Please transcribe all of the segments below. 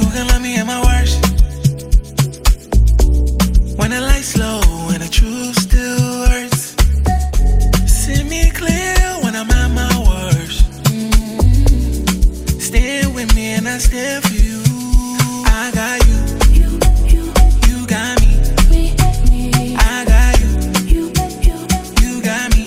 who can love me at my worst. When the lights low and the truth still hurts. See me clear when I'm at my worst. Stand with me and I stand for you. I got you. You got me. I got you. You got me.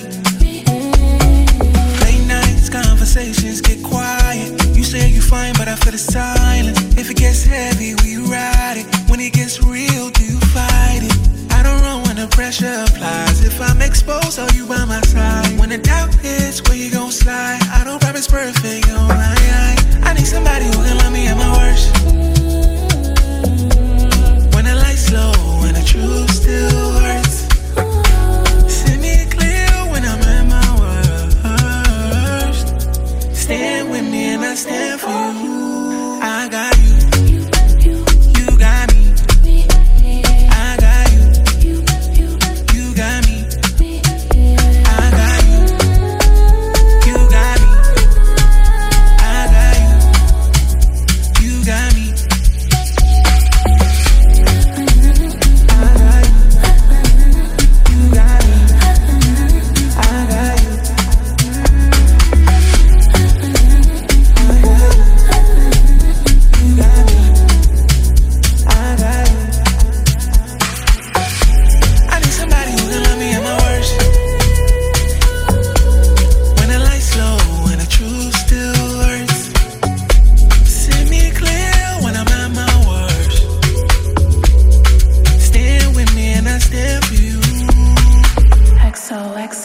Late nights, conversations get quiet. You say you fine, but I feel the silence. If it gets heavy, we ride it. When it gets real, do you fight it? I don't run when the pressure applies. If I'm exposed, are you by my side? When the doubt hits, where you gon' slide? I don't promise perfect, oh my. I need somebody who can love me at my worst. When the lights low and the truth still hurts. See me clear when I'm at my worst. Stand with me and I stand for you. I got you. You got me. I got you. You got me. I got you. You got me. I got you. You got me. I got you. You got me. I got you. You got me. I got you. I need somebody who can love me at my worst. When the lights low and the truth still hurts. See me clear when I'm at my worst. Stand with me and I stand for you. XOXO.